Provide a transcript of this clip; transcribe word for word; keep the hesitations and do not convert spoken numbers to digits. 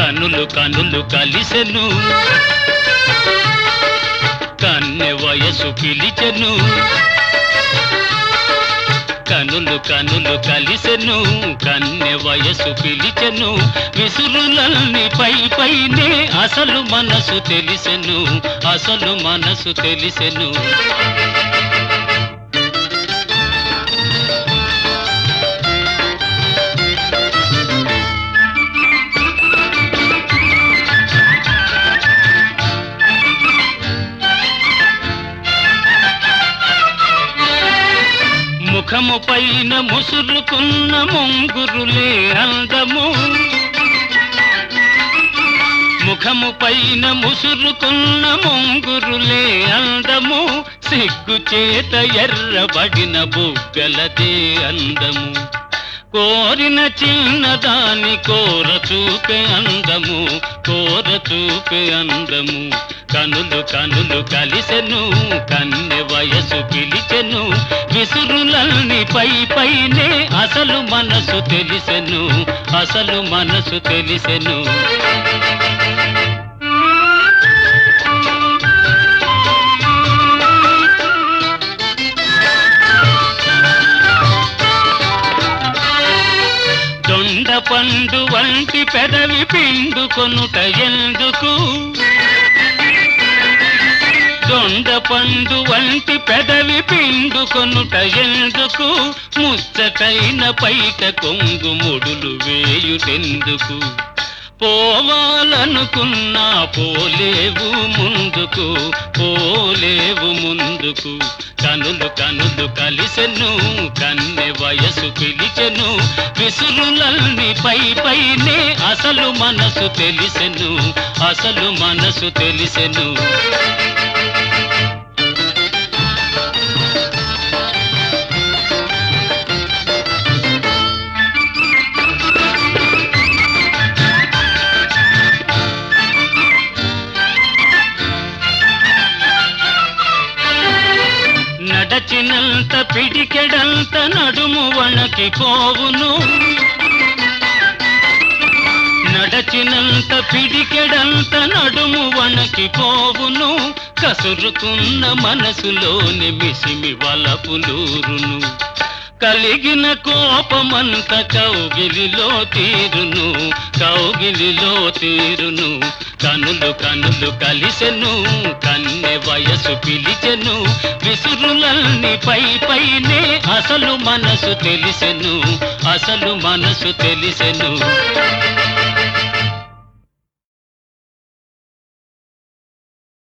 కనులు కనులు కలిసెను కన్నె వయసు పిలిచెను కనులు కనులు కలిసెను కన్నె వయసు పిలిచెను విసురులన్నీ పై పైనే అసలు మనసు తెలిసెను అసలు మనసు తెలిసెను ముఖము పైన ముసురుకున్న ముంగురులే అందము ముఖము పైన ముసురుకున్న ముంగురులే అందము సిగ్గు చేత ఎర్రబడిన బుగ్గలదే అందము కోరిన చిన్నదాని కోర చూపే అందము కోర చూపే అందము కనులు కనులు కలిసెను కన్నె వయసు పిలిచెను విసురులన్నీ పై పైనే అసలు మనసు తెలిసెను అసలు మనసు తెలిసెను దొండ పండు వంటి పెదవి పిండుకొనుట ఎందుకు దొండ పండు వంటి పెదవి పిండుకొనుట ఎందుకు ముచ్చటైన పైట కొంగు ముడులు వేయుటెందుకు పోవాలనుకున్నా పోలేవు ముందుకు పోలేవు ముందుకు కనులు కనులు కలిసెను కన్నె వయసు పిలిచెను విసురులన్నీ పై పైనే అసలు మనసు తెలిసెను అసలు మనసు తెలిసెను నడచినంత పిడికెడంత నడుము వణకి పోవును నడచినంత పిడికెడంత నడుము వణకి పోవును కసురుకున్న మనసులోని మిసిమి వలపులూరును కలిగిన కోపమంత కౌగిలిలో తీరును కౌగిలిలో తీరును కనులు కనులు కలిసెను కన్నె వయసు పిలిచెను విసురులన్నీ పై పైనే అసలు మనసు తెలిసెను అసలు మనసు తెలిసెను